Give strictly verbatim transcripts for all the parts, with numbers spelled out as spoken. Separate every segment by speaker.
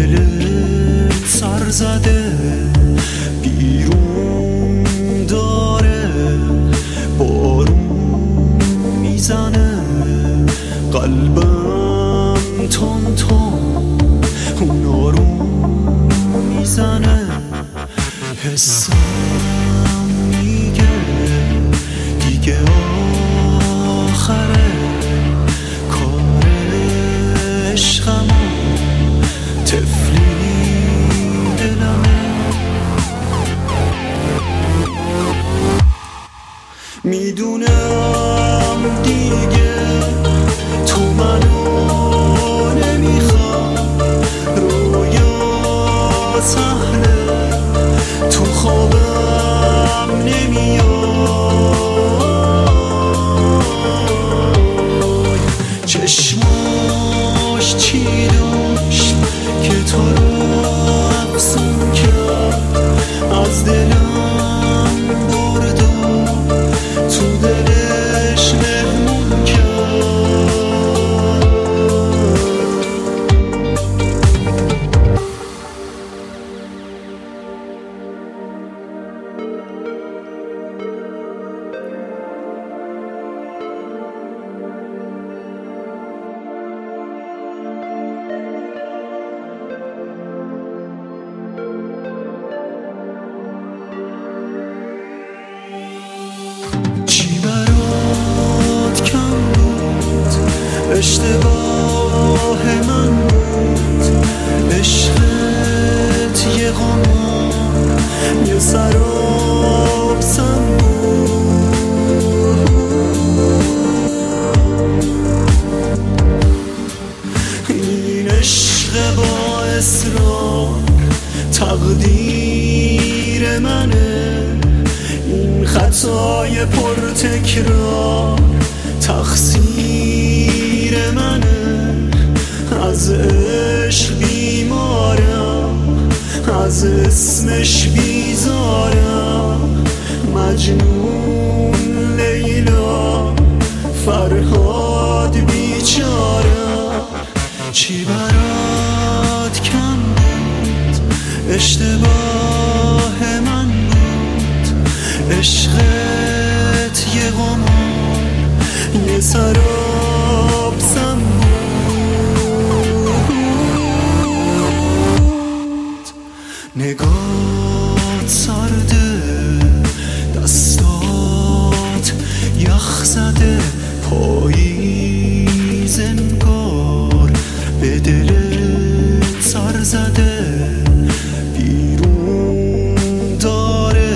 Speaker 1: دلت سر زده بیرون داره بارون میزنه قلبم تون تون اون آروم میزنه حسم میگه دیگه آخره کار عشقمو تفلی دلمه میدونم دیگه تو منو نمیخوام رویا سهله تو خوابم نمیای چشماش چی داشت که تو رو افسون کرد از دلم برد و تو دلش مهمون کرد اشتباه من بود عشقت یه قمار یه سراب سم بود این عشق با اصرار تقدیر منه این خطای پر تکرار تقصیر منه از عشق بیمارم از اسمش بیزارم مجنون لیلا فرهاد بیچارم چی برات کم بود اشتباه من بود عشقت یه قمار یه سراب سم بود نگات سرده دستات یخ زده پاییز انگار به دلت سر زده بیرون داره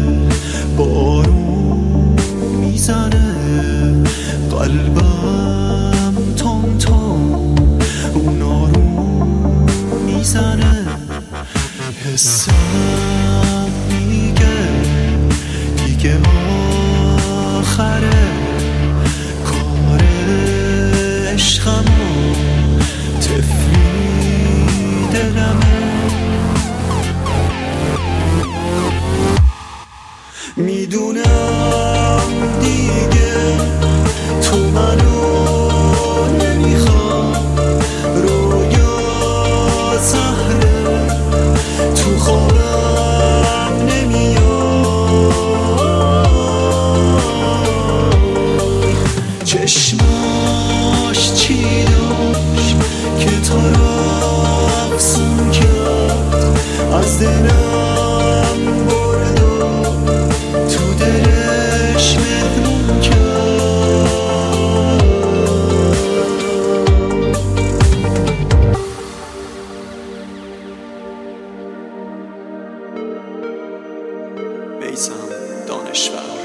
Speaker 1: بارون میزنه قلبم تون تون اون آروم میزنه حسم میگه دیگه آخره کار عشقمو تفلی دلمه میدونم دیگه تو منو نمیخوام رویا سهله تو خوابم نمیای چشماش چی داشت که تو رو افسون کرد از دلم برد و تو دلش مهمون کرد میثم دانشور.